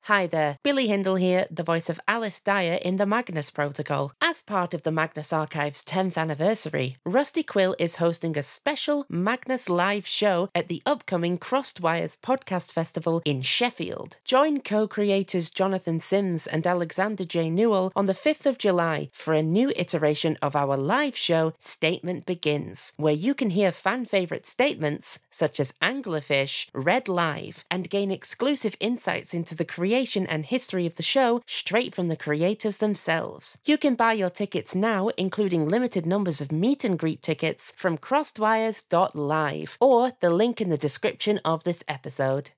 Hi there, Billy Hindle here, the voice of Alice Dyer in the Magnus Protocol. As part of the Magnus Archive's 10th anniversary, Rusty Quill is hosting a special Magnus live show at the upcoming Crossed Wires Podcast Festival in Sheffield. Join co-creators Jonathan Sims and Alexander J. Newell on the 5th of July for a new iteration of our live show, Statement Begins, where you can hear fan-favourite statements such as Anglerfish read live and gain exclusive insights into the creation and history of the show straight from the creators themselves. You can buy your tickets now, including limited numbers of meet and greet tickets from crossedwires.live or the link in the description of this episode.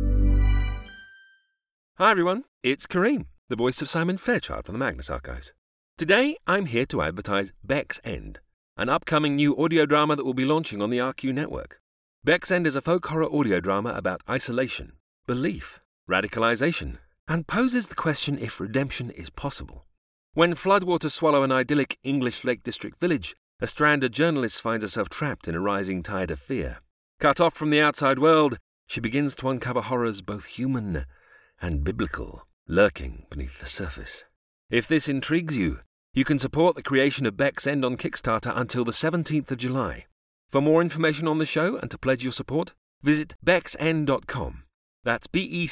Hi everyone, it's Kareem, the voice of Simon Fairchild from the Magnus Archives. Today I'm here to advertise Beck's End, an upcoming new audio drama that will be launching on the RQ network. Beck's End is a folk horror audio drama about isolation, belief, radicalization, and poses the question if redemption is possible. When floodwaters swallow an idyllic English Lake District village, a stranded journalist finds herself trapped in a rising tide of fear. Cut off from the outside world, she begins to uncover horrors both human and biblical, lurking beneath the surface. If this intrigues you, you can support the creation of Beck's End on Kickstarter until the 17th of July. For more information on the show and to pledge your support, visit becksend.com. That's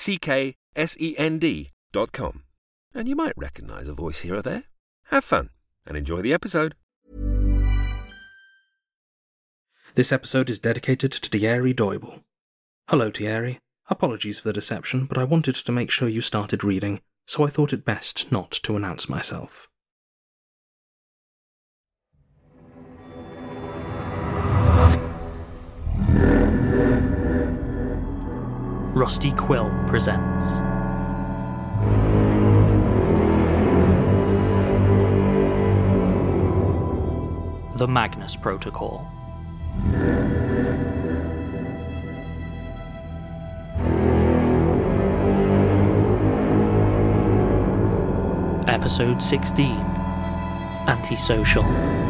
BECKSEND.com. And you might recognise a voice here or there. Have fun and enjoy the episode. This episode is dedicated to Thierry Doible. Hello, Thierry. Apologies for the deception, but I wanted to make sure you started reading, so I thought it best not to announce myself. Rusty Quill presents The Magnus Protocol. Episode 16, Antisocial.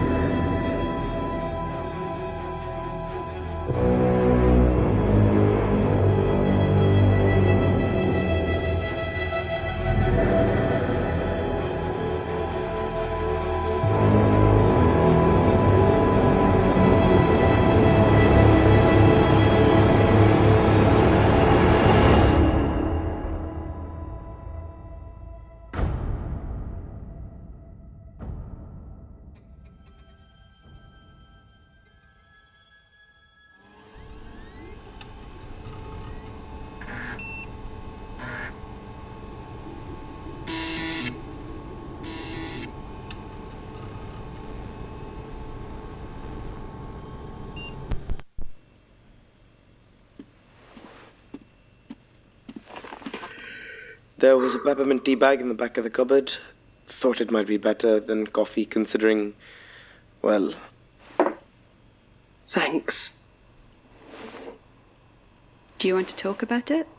There was a peppermint tea bag in the back of the cupboard. Thought it might be better than coffee considering, well... Thanks. Do you want to talk about it?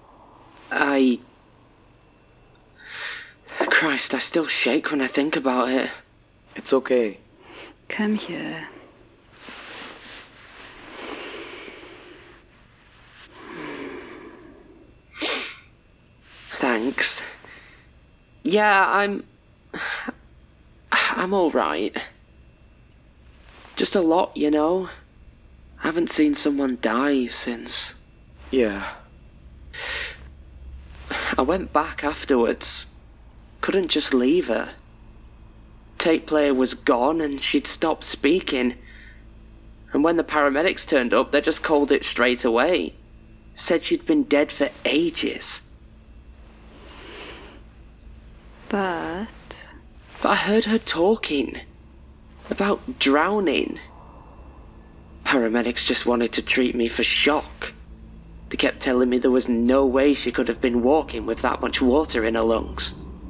Christ, I still shake when I think about it. It's okay. Come here. Thanks. Yeah, I'm alright. Just a lot, you know. I haven't seen someone die since... Yeah. I went back afterwards. Couldn't just leave her. Tape player was gone and she'd stopped speaking. And when the paramedics turned up, they just called it straight away. Said she'd been dead for ages. But I heard her talking about drowning. Paramedics just wanted to treat me for shock. They kept telling me there was no way she could have been walking with that much water in her lungs.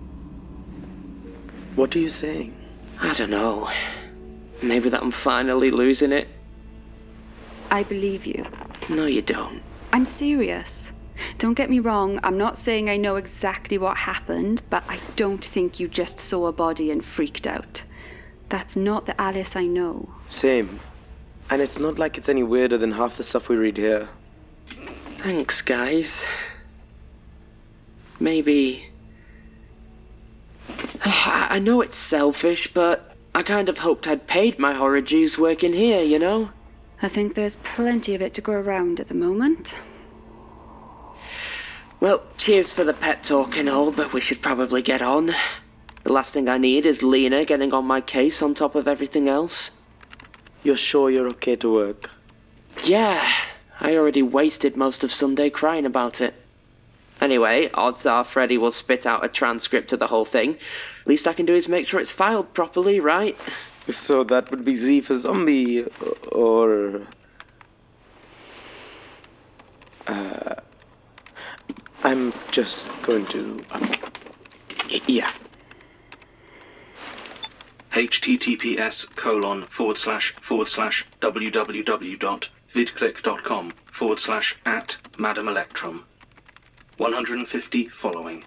What are you saying? I don't know. Maybe that I'm finally losing it. I believe you. No, you don't. I'm serious. Don't get me wrong, I'm not saying I know exactly what happened, but I don't think you just saw a body and freaked out. That's not the Alice I know. Same. And it's not like it's any weirder than half the stuff we read here. Thanks, guys. maybe... I know it's selfish, but I kind of hoped I'd paid my horror dues working here, you know? I think there's plenty of it to go around at the moment. Well, cheers for the pet talk and all, but we should probably get on. The last thing I need is Lena getting on my case on top of everything else. You're sure you're okay to work? Yeah, I already wasted most of Sunday crying about it. Anyway, odds are Freddy will spit out a transcript of the whole thing. Least I can do is make sure it's filed properly, right? So that would be Z for zombie, or... I'm just going to... yeah. https://www.vidclick.com/@Madam Electrum. 150 following.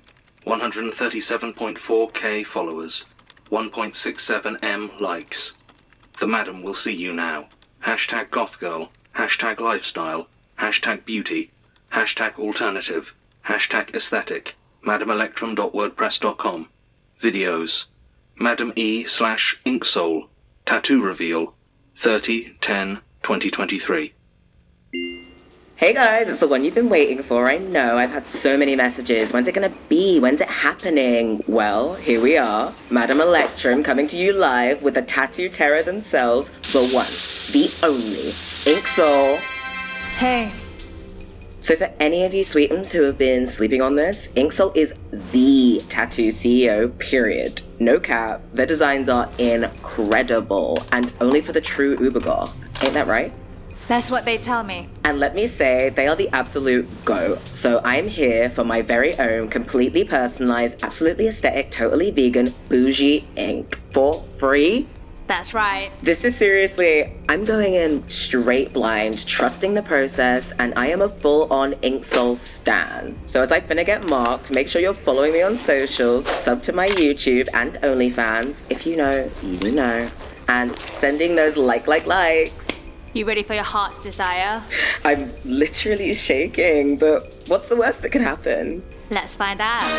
137.4k followers. 1.67 M likes. The Madam will see you now. #gothgirl. #lifestyle. #beauty. #alternative. #aesthetic. MadamElectrum.wordpress.com. Videos. Madam E/Inksoul. Tattoo reveal. 30/10/2023. Hey guys, it's the one you've been waiting for. I know, I've had so many messages. When's it gonna be? When's it happening? Well, here we are. Madam Electrum coming to you live with the tattoo terror themselves, the one, the only, Inksoul. Hey. So for any of you sweetums who have been sleeping on this, Inksoul is the tattoo CEO, period. No cap, their designs are incredible, and only for the true ubergoth. Ain't that right? That's what they tell me. And let me say, they are the absolute GOAT. So I'm here for my very own, completely personalized, absolutely aesthetic, totally vegan, bougie ink. For free? That's right. This is seriously, I'm going in straight blind, trusting the process, and I am a full-on Inksoul stan. So as I finna get marked, make sure you're following me on socials, sub to my YouTube and OnlyFans. If you know, you know. And sending those likes. You ready for your heart's desire? I'm literally shaking, but what's the worst that can happen? Let's find out.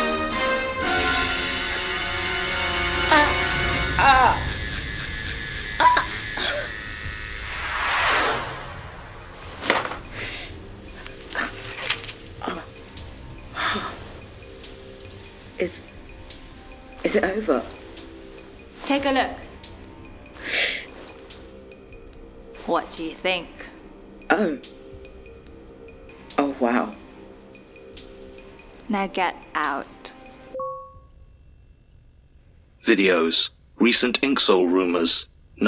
Is it over? Take a look. What do you think? Oh, wow. Now get out. Videos. Recent Inksoul rumors.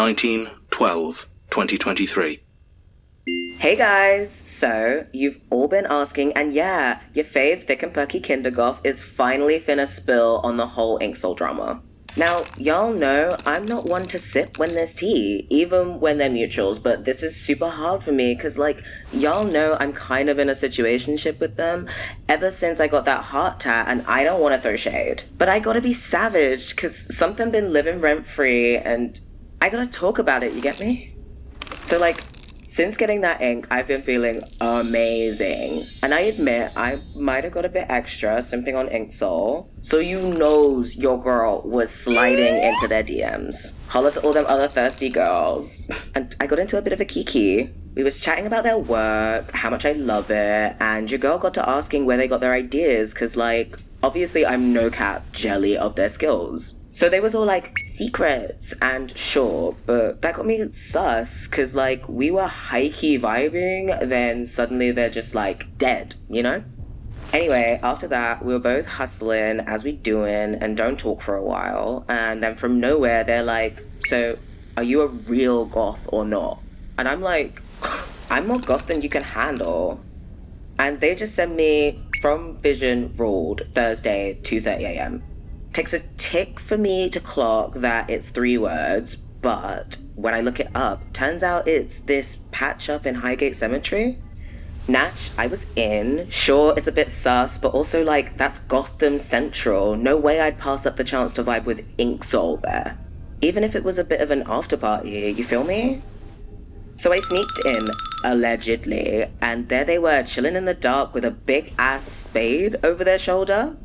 19/12/2023. Hey guys, so you've all been asking, and yeah, your fave thick and perky kindergoth is finally finna spill on the whole Inksoul drama. Now, y'all know I'm not one to sip when there's tea, even when they're mutuals, but this is super hard for me because, like, y'all know I'm kind of in a situationship with them ever since I got that heart tat, and I don't want to throw shade. But I gotta be savage because something been living rent-free, and I gotta talk about it, you get me? So, like, since getting that ink, I've been feeling amazing. And I admit, I might have got a bit extra simping on Inksoul. So you knows your girl was sliding into their DMs. Holla to all them other thirsty girls. And I got into a bit of a kiki. We was chatting about their work, how much I love it, and your girl got to asking where they got their ideas, cause like, obviously I'm no cap jelly of their skills. So they was all like, secrets, and sure, but that got me sus, cause like, we were high-key vibing, then suddenly they're just like, dead, you know? Anyway, after that, we were both hustling, as we doing, and don't talk for a while, and then from nowhere, they're like, so, are you a real goth or not? And I'm like, I'm more goth than you can handle. And they just sent me, from Vision ruled, Thursday, 2:30 a.m. Takes a tick for me to clock that it's 3 words, but when I look it up, turns out it's this patch up in Highgate Cemetery. Natch, I was in. Sure, it's a bit sus, but also like, that's Gotham Central. No way I'd pass up the chance to vibe with Inksoul there. Even if it was a bit of an after party, you feel me? So I sneaked in, allegedly, and there they were, chilling in the dark with a big ass spade over their shoulder.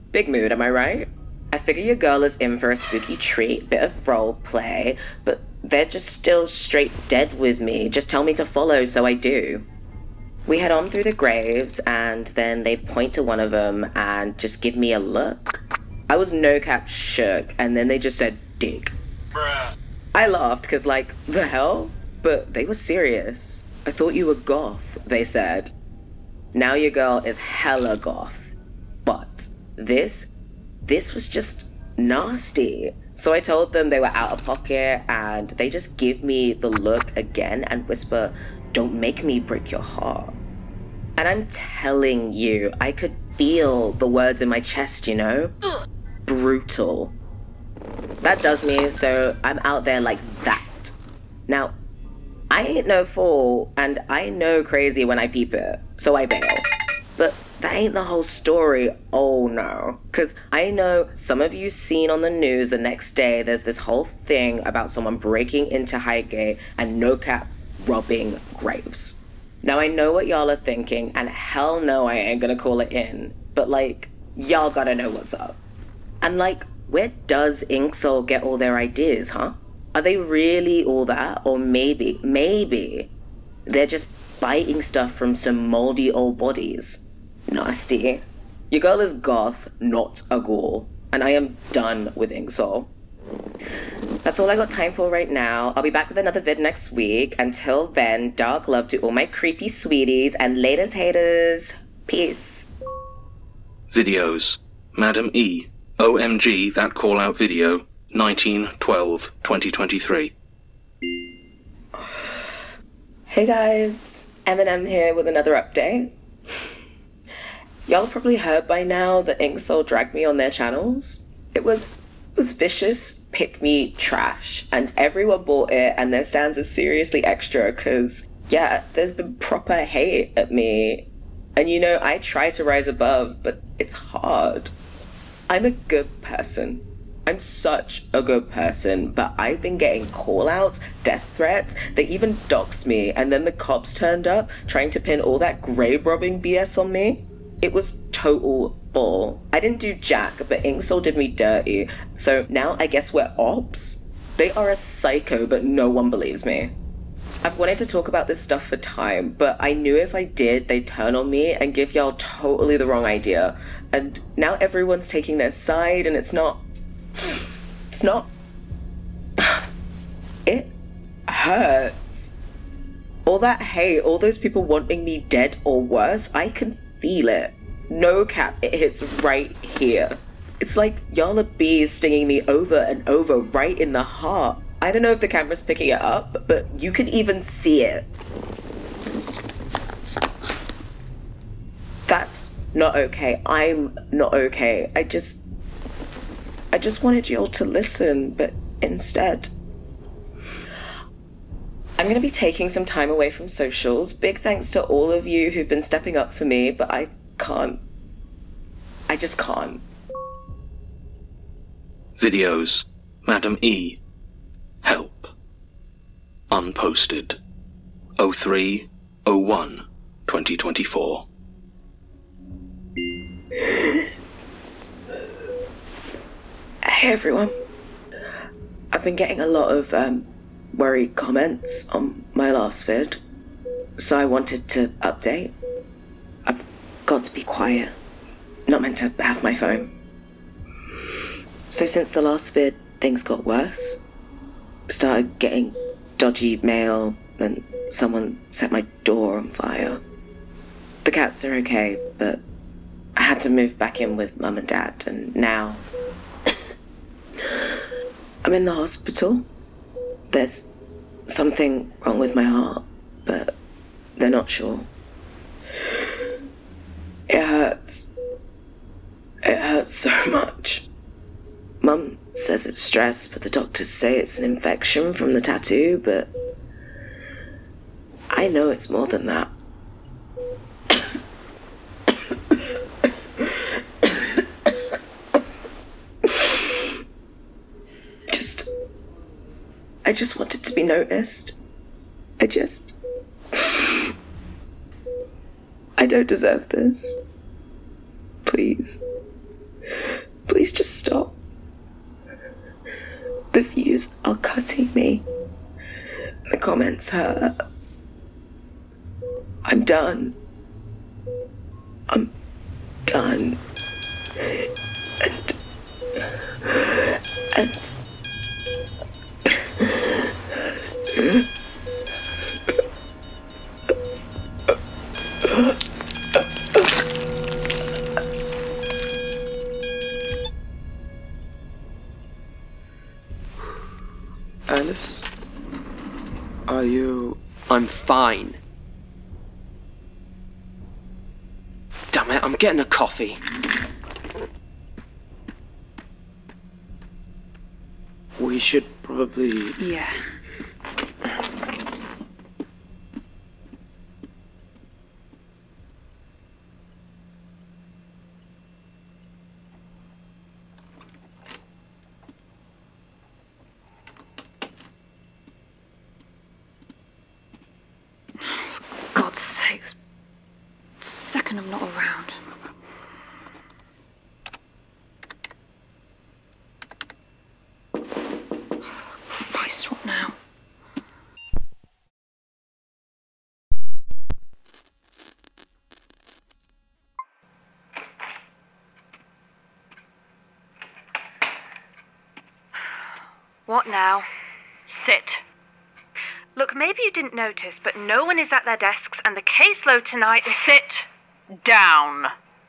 Big mood, am I right? I figure your girl is in for a spooky treat, bit of role play, but they're just still straight dead with me. Just tell me to follow, so I do. We head on through the graves, and then they point to one of them and just give me a look. I was no cap shook, and then they just said, dig. Bruh. I laughed, because like, the hell? But they were serious. I thought you were goth, they said. Now your girl is hella goth. But this was just nasty. So I told them they were out of pocket, and they just give me the look again and whisper, don't make me break your heart. And I'm telling you, I could feel the words in my chest, you know? Brutal. That does me, so I'm out there like that. Now, I ain't no fool, and I know crazy when I peep it, so I bail. But that ain't the whole story, oh no. Cause I know some of you seen on the news the next day there's this whole thing about someone breaking into Highgate and no cap robbing graves. Now I know what y'all are thinking, and hell no I ain't gonna call it in, but like, y'all gotta know what's up. And like, where does Inksole get all their ideas, huh? Are they really all that? Or maybe they're just biting stuff from some moldy old bodies. Nasty. Your girl is goth, not a ghoul, and I am done with Inksole. That's all I got time for right now. I'll be back with another vid next week. Until then, dark love to all my creepy sweeties, and laters haters. Peace. Videos. Madam E. OMG, that call-out video. 19/12/2023. Hey guys, Eminem here with another update. Y'all probably heard by now that Inksole dragged me on their channels. It was vicious, pick me trash, and everyone bought it, and their stands are seriously extra, cause yeah, there's been proper hate at me. And you know, I try to rise above, but it's hard. I'm a good person. I'm such a good person, but I've been getting call-outs, death threats. They even doxed me, and then the cops turned up trying to pin all that grave robbing BS on me. It was total bull. I didn't do jack, but Inksole did me dirty. So now I guess we're ops? They are a psycho, but no one believes me. I've wanted to talk about this stuff for time, but I knew if I did, they'd turn on me and give y'all totally the wrong idea. And now everyone's taking their side, and it's not... It hurts. All that hate, all those people wanting me dead or worse, I can feel it. No cap, it hits right here. It's like y'all are bees stinging me over and over right in the heart. I don't know if the camera's picking it up, but you can even see it. That's not okay. I'm not okay. I just wanted y'all to listen, but instead... I'm going to be taking some time away from socials. Big thanks to all of you who've been stepping up for me, but I can't. I just can't. Videos. Madam E. Help. Unposted. 03/01/2024. Hey everyone. I've been getting a lot of worried comments on my last vid, so I wanted to update. I've got to be quiet. Not meant to have my phone. So since the last vid, things got worse. Started getting dodgy mail, and someone set my door on fire. The cats are okay, but I had to move back in with Mum and Dad, and now I'm in the hospital. There's something wrong with my heart, but they're not sure. It hurts. It hurts so much. Mum says it's stress, but the doctors say it's an infection from the tattoo, but I know it's more than that. I just wanted to be noticed. I don't deserve this. Please. comments her. I'm done. I'm done. And Alice, are you... I'm fine. Damn it, I'm getting a coffee. We should probably... Yeah. God's sake. Second I'm not around. Christ, what now? What now? Sit. Look, maybe you didn't notice, but no one is at their desks, and the caseload tonight is... Sit down.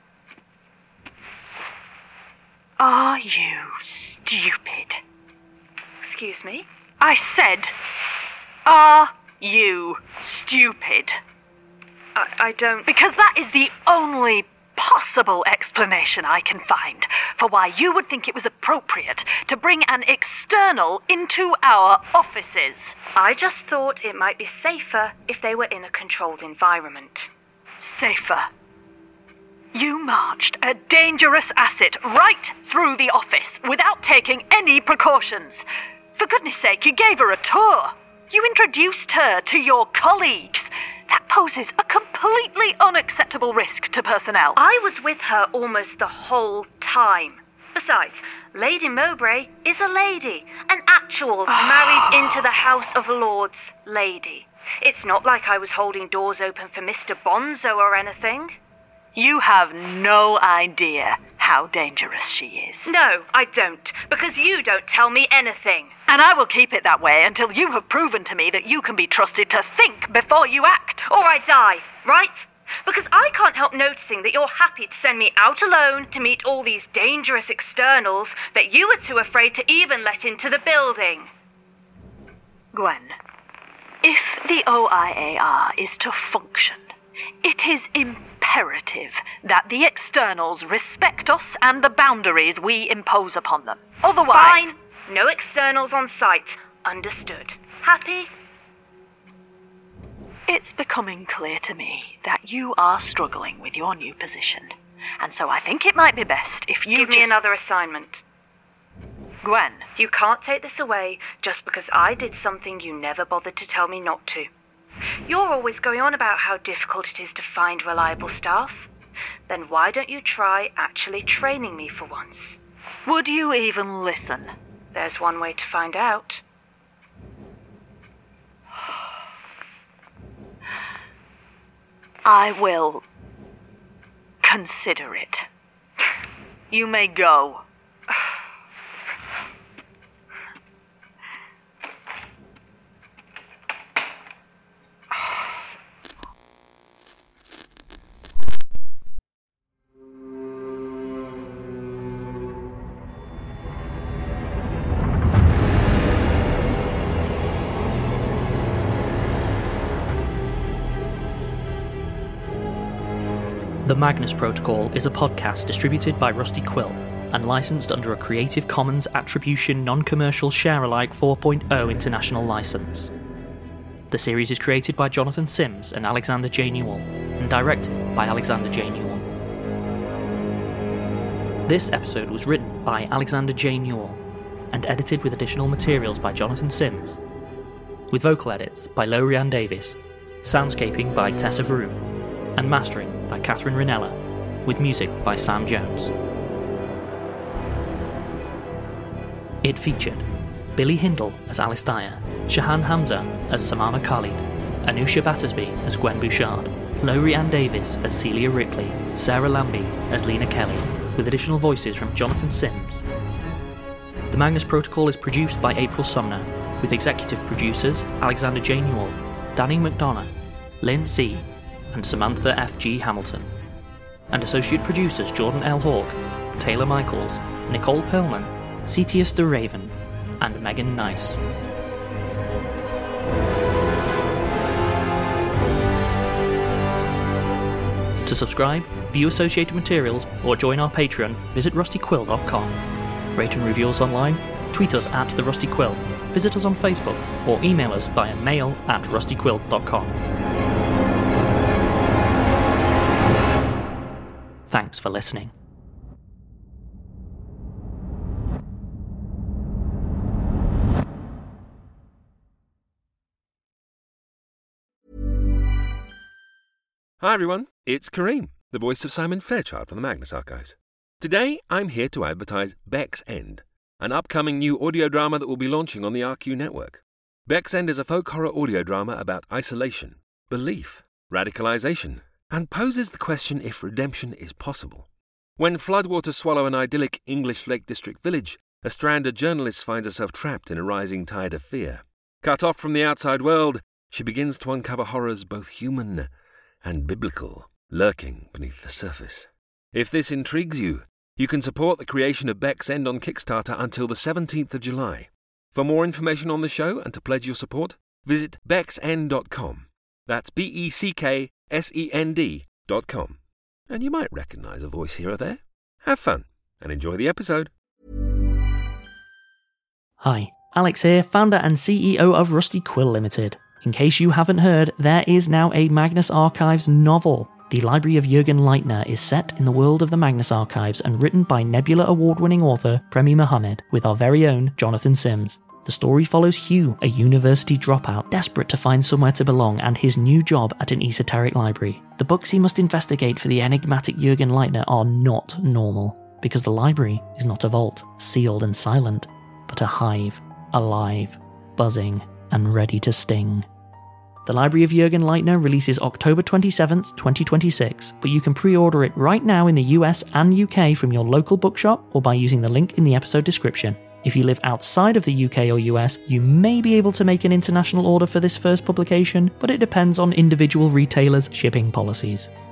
Are you stupid? Excuse me? I said, are you stupid? I don't... Because that is the only possible explanation I can find for why you would think it was appropriate to bring an external into our offices. I just thought it might be safer if they were in a controlled environment. Safer? You marched a dangerous asset right through the office without taking any precautions. For goodness sake, you gave her a tour. You introduced her to your colleagues. That poses a completely unacceptable risk to personnel. I was with her almost the whole time. Besides, Lady Mowbray is a lady, an actual married into the House of Lords lady. It's not like I was holding doors open for Mr. Bonzo or anything. You have no idea how dangerous she is. No, I don't, because you don't tell me anything. And I will keep it that way until you have proven to me that you can be trusted to think before you act. Or I die, right? Because I can't help noticing that you're happy to send me out alone to meet all these dangerous externals that you were too afraid to even let into the building. Gwen, if the OIAR is to function, it is imperative that the externals respect us and the boundaries we impose upon them. Otherwise... Fine. No externals on site. Understood. Happy? It's becoming clear to me that you are struggling with your new position. And so I think it might be best if you Give me another assignment. Gwen. You can't take this away just because I did something you never bothered to tell me not to. You're always going on about how difficult it is to find reliable staff. Then why don't you try actually training me for once? Would you even listen? There's one way to find out. I will consider it. You may go. The Magnus Protocol is a podcast distributed by Rusty Quill and licensed under a Creative Commons Attribution Non-Commercial Share-alike 4.0 international license. The series is created by Jonathan Sims and Alexander J. Newell and directed by Alexander J. Newell. This episode was written by Alexander J. Newell and edited with additional materials by Jonathan Sims, with vocal edits by Lorianne Davis, soundscaping by Tessa Vroom, and mastering by Catherine Rinella, with music by Sam Jones. It featured Billy Hindle as Alice Dyer, Shahan Hamza as Samana Khalid, Anusha Battersby as Gwen Bouchard, Lowry Ann Davis as Celia Ripley, Sarah Lambie as Lena Kelly, with additional voices from Jonathan Sims. The Magnus Protocol is produced by April Sumner, with executive producers Alexander J. Newell, Danny McDonough, Lynn C., and Samantha F.G. Hamilton, and associate producers Jordan L. Hawke, Taylor Michaels, Nicole Perlman, Cetius de Raven, and Megan Nice. To subscribe, view associated materials, or join our Patreon, visit rustyquill.com. Rate and review us online, tweet us at The Rusty Quill, visit us on Facebook, or email us via mail@rustyquill.com. Thanks for listening. Hi everyone, it's Kareem, the voice of Simon Fairchild from the Magnus Archives. Today I'm here to advertise Beck's End, an upcoming new audio drama that will be launching on the RQ network. Beck's End is a folk horror audio drama about isolation, belief, radicalization, and poses the question if redemption is possible. When floodwaters swallow an idyllic English Lake District village, a stranded journalist finds herself trapped in a rising tide of fear. Cut off from the outside world, she begins to uncover horrors both human and biblical, lurking beneath the surface. If this intrigues you, you can support the creation of Beck's End on Kickstarter until the 17th of July. For more information on the show and to pledge your support, visit becksend.com. That's BECKSEND.com. And you might recognise a voice here or there. Have fun and enjoy the episode. Hi, Alex here, founder and CEO of Rusty Quill Limited. In case you haven't heard, there is now a Magnus Archives novel. The Library of Jürgen Leitner is set in the world of the Magnus Archives and written by Nebula Award-winning author Premi Mohammed with our very own Jonathan Sims. The story follows Hugh, a university dropout desperate to find somewhere to belong, and his new job at an esoteric library. The books he must investigate for the enigmatic Jürgen Leitner are not normal, because the library is not a vault, sealed and silent, but a hive, alive, buzzing, and ready to sting. The Library of Jürgen Leitner releases October 27th, 2026, but you can pre-order it right now in the US and UK from your local bookshop or by using the link in the episode description. If you live outside of the UK or US, you may be able to make an international order for this first publication, but it depends on individual retailers' shipping policies.